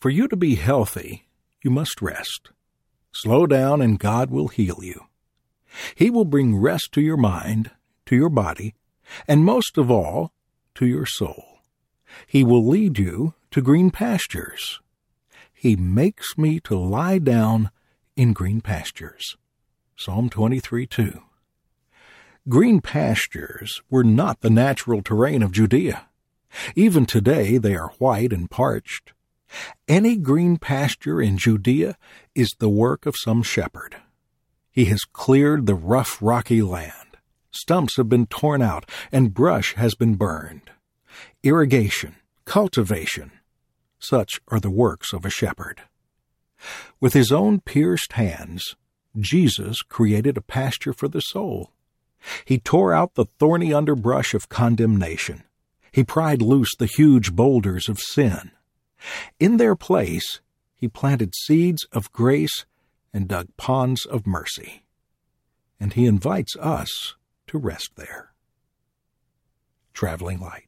For you to be healthy, you must rest. Slow down and God will heal you. He will bring rest to your mind, to your body, and most of all, to your soul. He will lead you to green pastures. He makes me to lie down in green pastures. Psalm 23:2. Green pastures were not the natural terrain of Judea. Even today they are white and parched. Any green pasture in Judea is the work of some shepherd. He has cleared the rough, rocky land. Stumps have been torn out, and brush has been burned. Irrigation, cultivation, such are the works of a shepherd. With his own pierced hands, Jesus created a pasture for the soul. He tore out the thorny underbrush of condemnation. He pried loose the huge boulders of sin. In their place, he planted seeds of grace and dug ponds of mercy. And he invites us to rest there. Traveling Light.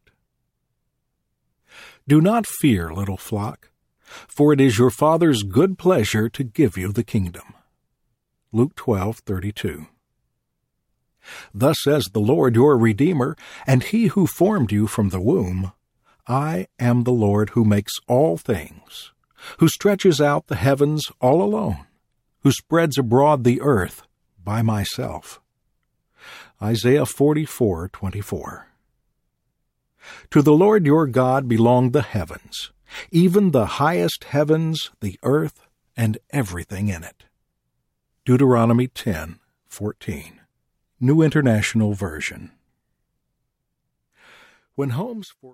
Do not fear, little flock, for it is your Father's good pleasure to give you the kingdom. Luke 12:32. Thus says the Lord your Redeemer, and he who formed you from the womb, I am the Lord who makes all things, who stretches out the heavens all alone, who spreads abroad the earth by myself. Isaiah 44:24. To the Lord your God belong the heavens, even the highest heavens, the earth, and everything in it. Deuteronomy 10:14. New International Version. When homes for